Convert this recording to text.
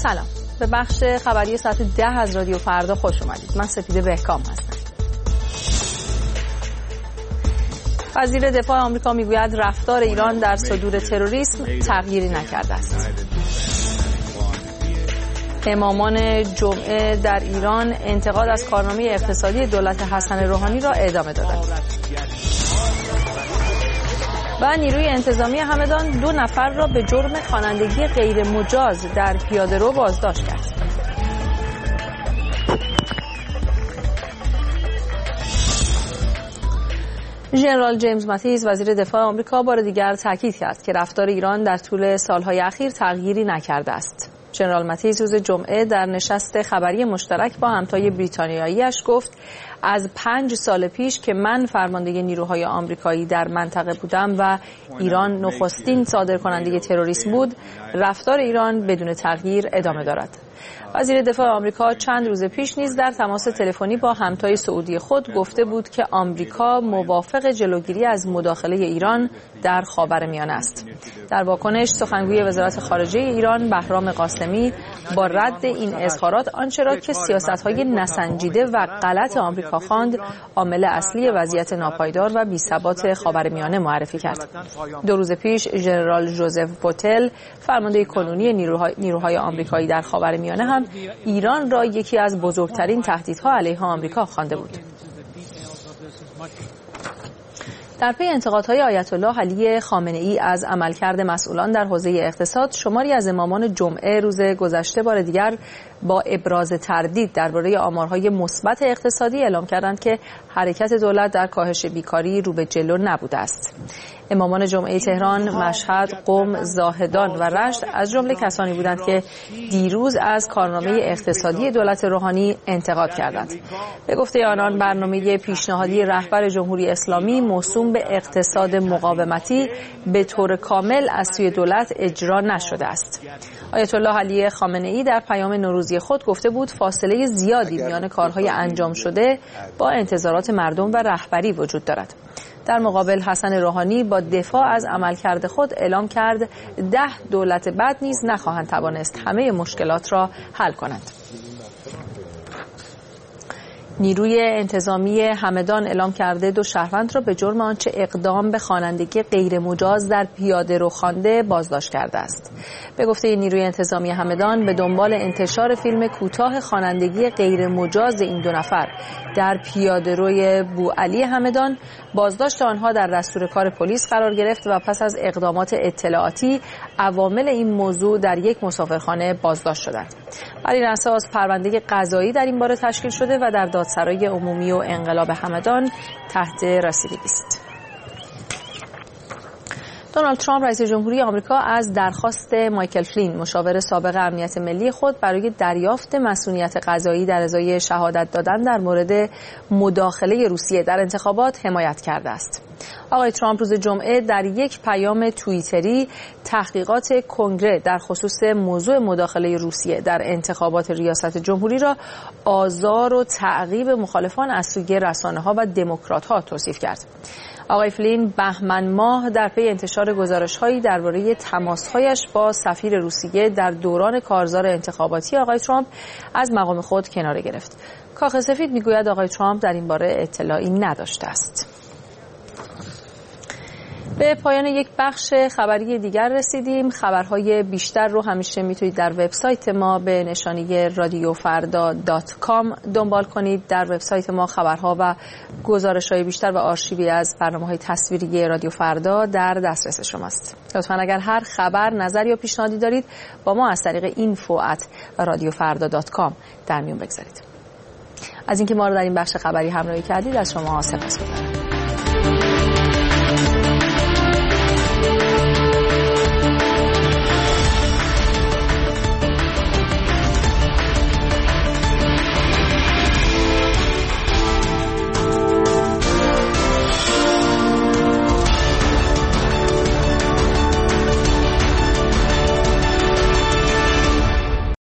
سلام، به بخش خبری ساعت 10 از رادیو فردا خوش اومدید. من سپیده بهکام هستم. وزیر دفاع آمریکا میگوید رفتار ایران در صدور تروریسم تغییری نکرده است. امامان جمعه در ایران انتقاد از کارنامه اقتصادی دولت حسن روحانی را ادامه دادند. و نیروی انتظامی همدان 2 نفر را به جرم خوانندگی غیر مجاز در پیاده‌رو بازداشت کرد. ژنرال جیمز ماتیس وزیر دفاع آمریکا بار دیگر تاکید کرد که رفتار ایران در طول سالهای اخیر تغییری نکرده است. ژنرال ماتیس روز جمعه در نشست خبری مشترک با همتای بریتانیایی‌اش گفت از 5 سال پیش که من فرمانده نیروهای آمریکایی در منطقه بودم و ایران نخستین صادرکننده تروریسم بود، رفتار ایران بدون تغییر ادامه دارد. وزیر دفاع آمریکا چند روز پیش نیز در تماس تلفنی با همتای سعودی خود گفته بود که آمریکا موافق جلوگیری از مداخله ایران در خاورمیانه است. در واکنش سخنگوی وزارت خارجه ایران بهرام قاسمی با رد این اظهارات آنچه را که سیاست‌های نسنجیده و غلط آمریکا خواند عامل اصلی وضعیت ناپایدار و بی‌ثبات خاورمیانه معرفی کرد. 2 روز پیش ژنرال ژوزف بوتل فرمانده کنونی نیروهای آمریکایی در خاورمیانه هم ایران را یکی از بزرگترین تهدیدها علیه آمریکا خوانده بود. در پی انتقادهای آیت الله علی خامنه‌ای از عملکرد مسئولان در حوزه اقتصاد، شماری از امامان جمعه روز گذشته بار دیگر با ابراز تردید درباره آمارهای مثبت اقتصادی اعلام کردند که حرکت دولت در کاهش بیکاری رو به جلو نبوده است. امامان جمعه تهران، مشهد، قم، زاهدان و رشت از جمله کسانی بودند که دیروز از کارنامه اقتصادی دولت روحانی انتقاد کردند. به گفته آنان برنامه پیشنهادی رهبر جمهوری اسلامی موسوم به اقتصاد مقاومتی به طور کامل از سوی دولت اجرا نشده است. آیت الله علی خامنه‌ای در پیام نوروزی خود گفته بود فاصله زیادی میان کارهای انجام شده با انتظارات مردم و رهبری وجود دارد. در مقابل حسن روحانی با دفاع از عملکرد خود اعلام کرد 10 دولت بعد نیز نخواهند توانست همه مشکلات را حل کنند. نیروی انتظامی همدان اعلام کرده 2 شهروند را به جرم آنچه اقدام به خوانندگی غیر مجاز در پیاده‌رو خوانده بازداشت کرده است. به گفته نیروی انتظامی همدان به دنبال انتشار فیلم کوتاه خوانندگی غیر مجاز این 2 نفر در پیاده‌روی بوعلی همدان، بازداشت آنها در دستور کار پلیس قرار گرفت و پس از اقدامات اطلاعاتی عوامل این موضوع در یک مسافرخانه بازداشت شدند. بر این اساس پرونده قضایی در این باره تشکیل شده و در دادسرای عمومی و انقلاب همدان تحت رسیدگی است. دونالد ترامپ رئیس جمهوری آمریکا از درخواست مایکل فلین مشاور سابق امنیت ملی خود برای دریافت مسئولیت قضایی در ازای شهادت دادن در مورد مداخله روسیه در انتخابات حمایت کرده است. آقای ترامپ روز جمعه در یک پیام توییتری تحقیقات کنگره در خصوص موضوع مداخله روسیه در انتخابات ریاست جمهوری را آزار و تعقیب مخالفان از سوی رسانه‌ها و دموکرات‌ها توصیف کرد. آقای فلین بهمن ماه در پی انتشار گزارش‌هایی درباره تماس‌هایش با سفیر روسیه در دوران کارزار انتخاباتی آقای ترامپ از مقام خود کناره گرفت. کاخ سفید میگوید آقای ترامپ در این باره اطلاعی نداشته است. به پایان یک بخش خبری دیگر رسیدیم. خبرهای بیشتر رو همیشه میتونید در وبسایت ما به نشانی radiofarda.com دنبال کنید. در وبسایت ما خبرها و گزارش‌های بیشتر و آرشیوی از برنامه‌های تصویری رادیو فردا در دسترس شماست. لطفاً اگر هر خبر، نظر یا پیشنهادی دارید با ما از طریق info@radiofarda.com در میون بگذارید. از اینکه ما رو در این بخش خبری همراهی کردید از شما سپاسگزارم.